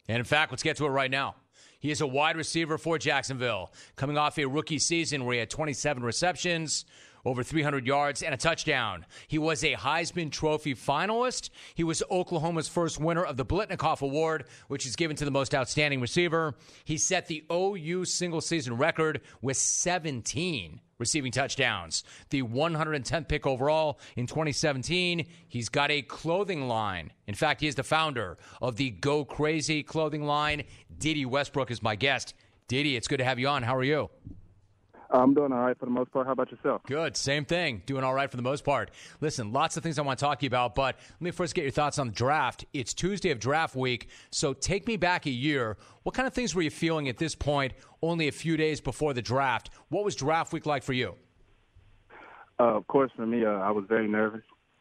And in fact, let's get to it right now. He is a wide receiver for Jacksonville, coming off a rookie season where he had 27 receptions, over 300 yards, and a touchdown. He was a Heisman Trophy finalist. He was Oklahoma's first winner of the Blitnikoff Award, which is given to the most outstanding receiver. He set the OU single-season record with 17 receiving touchdowns. The 110th pick overall in 2017. He's got a clothing line. In fact, he is the founder of the Go Crazy clothing line. Dede Westbrook is my guest. Dede, it's good to have you on. How are you? I'm doing all right for the most part. How about yourself? Good. Same thing. Doing all right for the most part. Listen, lots of things I want to talk to you about, but let me first get your thoughts on the draft. It's Tuesday of draft week, so take me back a year. What kind of things were you feeling at this point, only a few days before the draft? What was draft week like for you? Of course, for me, I was very nervous,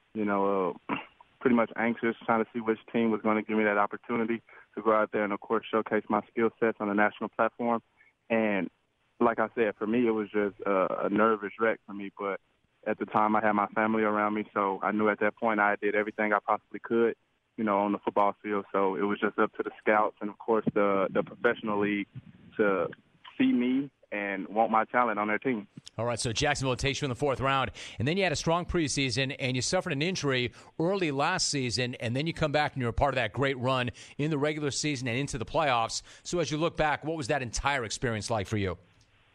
pretty much anxious, trying to see which team was going to give me that opportunity to go out there and, of course, showcase my skill sets on a national platform. And like I said, for me, it was just a nervous wreck for me. But at the time, I had my family around me, so I knew at that point I did everything I possibly could, on the football field. So it was just up to the scouts and, of course, the professional league to see me and want my talent on their team. All right, so Jacksonville takes you in the fourth round, and then you had a strong preseason, and you suffered an injury early last season, and then you come back and you're a part of that great run in the regular season and into the playoffs. So as you look back, what was that entire experience like for you?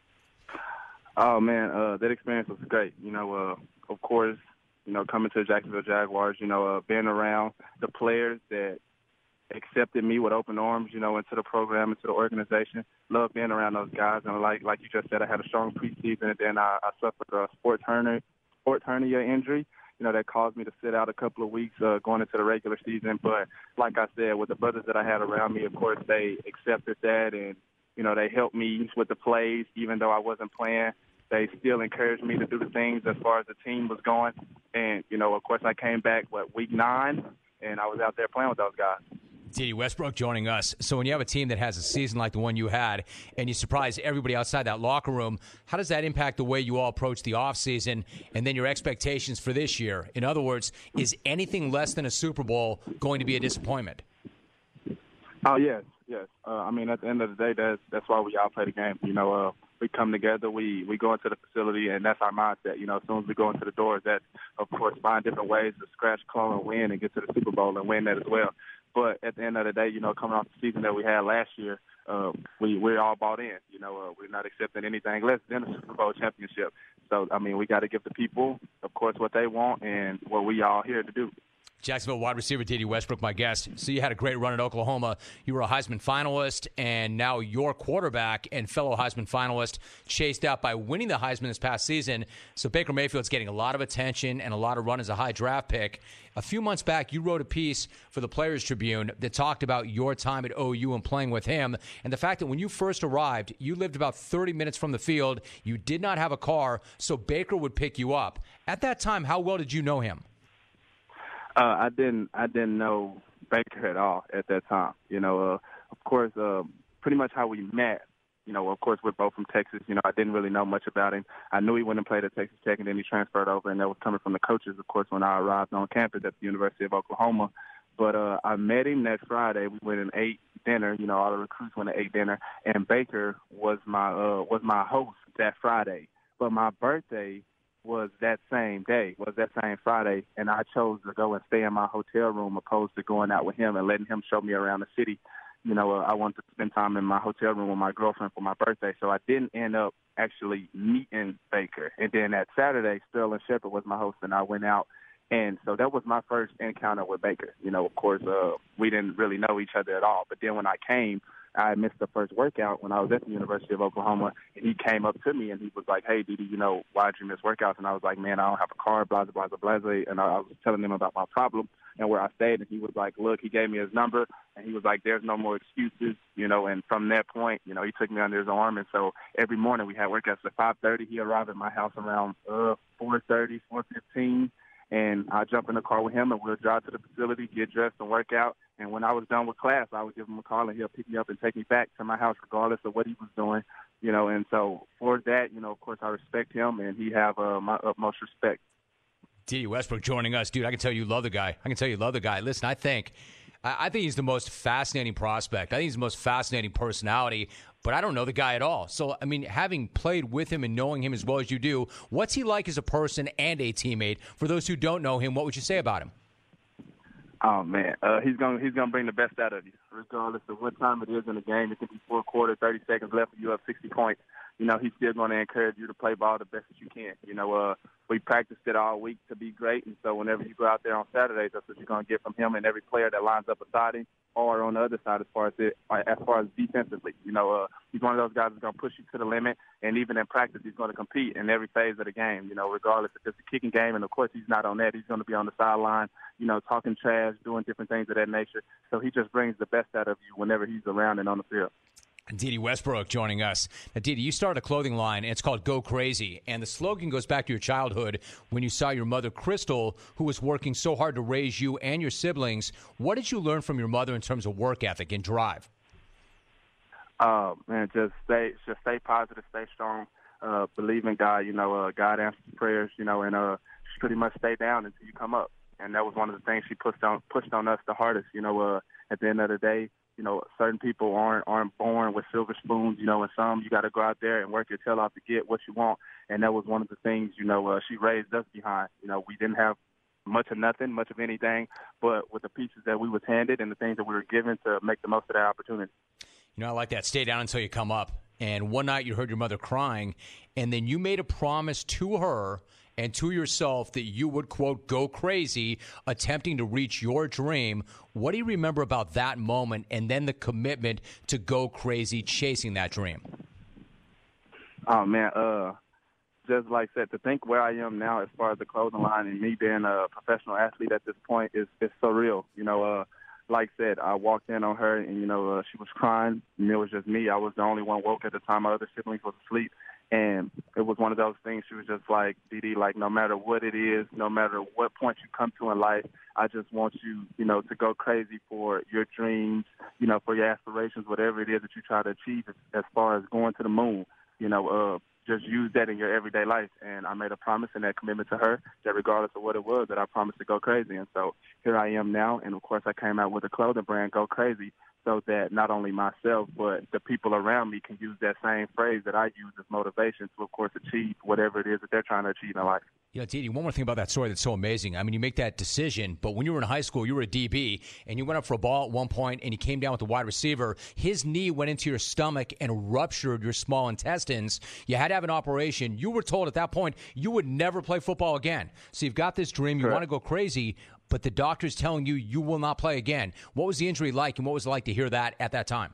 Oh, man, that experience was great. Of course, coming to the Jacksonville Jaguars, being around the players that accepted me with open arms, into the program, into the organization. Love being around those guys. And like you just said, I had a strong preseason, and then I suffered a sports hernia injury, that caused me to sit out a couple of weeks going into the regular season. But like I said, with the brothers that I had around me, of course, they accepted that, and, they helped me with the plays, even though I wasn't playing. They still encouraged me to do the things as far as the team was going. And, of course, I came back, week 9, and I was out there playing with those guys. Dede Westbrook joining us. So when you have a team that has a season like the one you had and you surprise everybody outside that locker room, how does that impact the way you all approach the offseason and then your expectations for this year? In other words, is anything less than a Super Bowl going to be a disappointment? Oh, yes. At the end of the day, that's why we all play the game. We come together, we go into the facility, and that's our mindset. As soon as we go into the doors, that's, of course, find different ways to scratch, claw, and win and get to the Super Bowl and win that as well. But at the end of the day, coming off the season that we had last year, we're all bought in. We're not accepting anything less than a Super Bowl championship. So, we got to give the people, of course, what they want and what we all here to do. Jacksonville wide receiver Dede Westbrook, my guest. So you had a great run at Oklahoma. You were a Heisman finalist, and now your quarterback and fellow Heisman finalist chased out by winning the Heisman this past season. So Baker Mayfield's getting a lot of attention and a lot of run as a high draft pick. A few months back, you wrote a piece for the Players Tribune that talked about your time at OU and playing with him, and the fact that when you first arrived, you lived about 30 minutes from the field. You did not have a car, so Baker would pick you up. At that time, how well did you know him? I didn't know Baker at all at that time. Of course, pretty much how we met. Of course, we're both from Texas. I didn't really know much about him. I knew he went and played at Texas Tech, and then he transferred over, and that was coming from the coaches, of course, when I arrived on campus at the University of Oklahoma. But I met him that Friday. We went and ate dinner. All the recruits went and ate dinner, and Baker was my host that Friday. But my birthday was that same Friday, and I chose to go and stay in my hotel room opposed to going out with him and letting him show me around the city. I wanted to spend time in my hotel room with my girlfriend for my birthday, so I didn't end up actually meeting Baker. And then that Saturday, Sterling Shepard was my host, and I went out. And so that was my first encounter with Baker. Of course, we didn't really know each other at all. But then when I came, I missed the first workout when I was at the University of Oklahoma, and he came up to me and he was like, "Hey, Dede, why'd you miss workouts?" And I was like, "Man, I don't have a car, blah, blah, blah, blah." And I was telling him about my problem and where I stayed, and he was like, "Look," he gave me his number, and he was like, "There's no more excuses," and from that point, he took me under his arm. And so every morning we had workouts at 5:30. He arrived at my house around 4:30, 4:15. And I jump in the car with him, and we'll drive to the facility, get dressed, and work out. And when I was done with class, I would give him a call, and he'll pick me up and take me back to my house regardless of what he was doing. And so for that, of course, I respect him, and he have my utmost respect. Dede Westbrook joining us. Dude, I can tell you love the guy. Listen, I think I think he's the most fascinating prospect. I think he's the most fascinating personality, but I don't know the guy at all. So, I mean, having played with him and knowing him as well as you do, what's he like as a person and a teammate? For those who don't know him, what would you say about him? Oh man, he's gonna bring the best out of you, regardless of what time it is in the game. It could be fourth quarter, 30 seconds left, and you have 60 points. You know, he's still going to encourage you to play ball the best that you can. You know, we practiced it all week to be great, and so whenever you go out there on Saturdays, that's what you're going to get from him and every player that lines up beside him or on the other side as far as defensively. You know, he's one of those guys that's going to push you to the limit, and even in practice, he's going to compete in every phase of the game, you know, regardless if it's a kicking game. And, of course, he's not on that. He's going to be on the sideline, you know, talking trash, doing different things of that nature. So he just brings the best out of you whenever he's around and on the field. Dede Westbrook joining us. Now, Dede, you started a clothing line, and it's called Go Crazy. And the slogan goes back to your childhood when you saw your mother, Crystal, who was working so hard to raise you and your siblings. What did you learn from your mother in terms of work ethic and drive? Man, just stay positive, stay strong, believe in God. You know, God answers prayers, you know, and just pretty much stay down until you come up. And that was one of the things she pushed on us the hardest. You know, at the end of the day, you know, certain people aren't born with silver spoons, you know, and some you got to go out there and work your tail off to get what you want. And that was one of the things, you know, she raised us behind. You know, we didn't have much of nothing, much of anything, but with the pieces that we was handed and the things that we were given to make the most of that opportunity. You know, I like that. Stay down until you come up. And one night you heard your mother crying, and then you made a promise to her and to yourself that you would, quote, go crazy, attempting to reach your dream. What do you remember about that moment and then the commitment to go crazy chasing that dream? Oh, man, just like I said, to think where I am now as far as the clothing line and me being a professional athlete at this point is surreal. You know, like I said, I walked in on her and, you know, she was crying, and it was just me. I was the only one woke at the time. My other siblings was asleep. And it was one of those things. She was just like, Dede, like, no matter what it is, no matter what point you come to in life, I just want you, you know, to go crazy for your dreams, you know, for your aspirations, whatever it is that you try to achieve as far as going to the moon. You know, just use that in your everyday life. And I made a promise and that commitment to her that regardless of what it was, that I promised to go crazy. And so here I am now. And, of course, I came out with a clothing brand, Go Crazy, so that not only myself but the people around me can use that same phrase that I use as motivation to, of course, achieve whatever it is that they're trying to achieve in life. Yeah, Dede, one more thing about that story that's so amazing. I mean, you make that decision, but when you were in high school, you were a DB, and you went up for a ball at one point, and you came down with the wide receiver. His knee went into your stomach and ruptured your small intestines. You had to have an operation. You were told at that point you would never play football again. So you've got this dream. You Correct. want to go crazy, but the doctor's telling you you will not play again. What was the injury like, and what was it like to hear that at that time?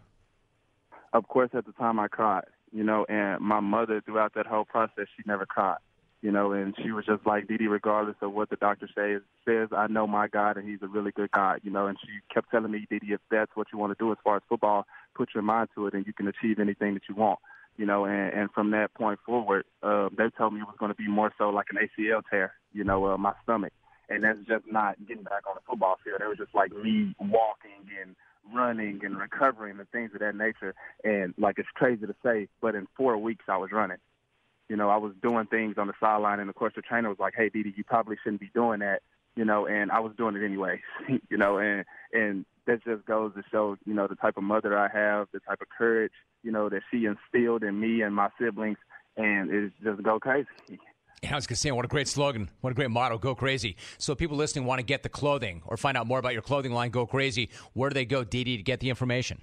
Of course, at the time I cried, you know, and my mother throughout that whole process, she never cried. You know, and she was just like, Dede, regardless of what the doctor says, I know my God, and he's a really good God, you know. And she kept telling me, Dede, if that's what you want to do as far as football, put your mind to it, and you can achieve anything that you want, you know. And from that point forward, they told me it was going to be more so like an ACL tear, you know, my stomach. And that's just not getting back on the football field. It was just like me walking and running and recovering and things of that nature. And, like, it's crazy to say, but in 4 weeks I was running. You know, I was doing things on the sideline, and, of course, the trainer was like, hey, Dede, you probably shouldn't be doing that, you know, and I was doing it anyway, you know, and that just goes to show, you know, the type of mother I have, the type of courage, you know, that she instilled in me and my siblings, and it's just go crazy. I was going to say, what a great slogan. What a great motto, Go Crazy. So if people listening want to get the clothing or find out more about your clothing line, Go Crazy, where do they go, Dede, to get the information?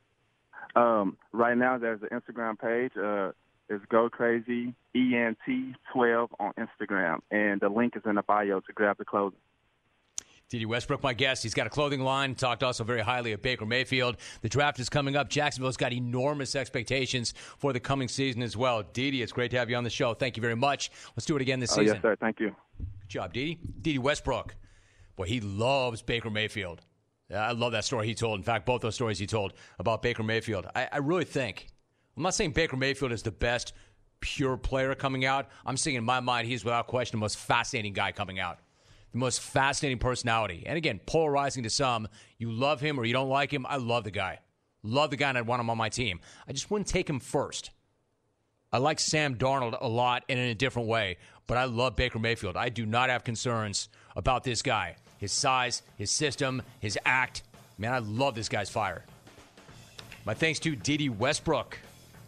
Right now there's an Instagram page. It's Go Crazy ENT12 on Instagram, and the link is in the bio to grab the clothing. Dede Westbrook, my guest. He's got a clothing line. Talked also very highly of Baker Mayfield. The draft is coming up. Jacksonville's got enormous expectations for the coming season as well. Dede, it's great to have you on the show. Thank you very much. Let's do it again this season. Yes, sir. Thank you. Good job, Dede. Dede Westbrook. Boy, he loves Baker Mayfield. I love that story he told. In fact, both those stories he told about Baker Mayfield. I really think, I'm not saying Baker Mayfield is the best pure player coming out. I'm saying in my mind, he's without question the most fascinating guy coming out. The most fascinating personality. And again, polarizing to some. You love him or you don't like him. I love the guy. Love the guy, and I'd want him on my team. I just wouldn't take him first. I like Sam Darnold a lot and in a different way, but I love Baker Mayfield. I do not have concerns about this guy. His size, his system, his act. Man, I love this guy's fire. My thanks to Diddy Westbrook.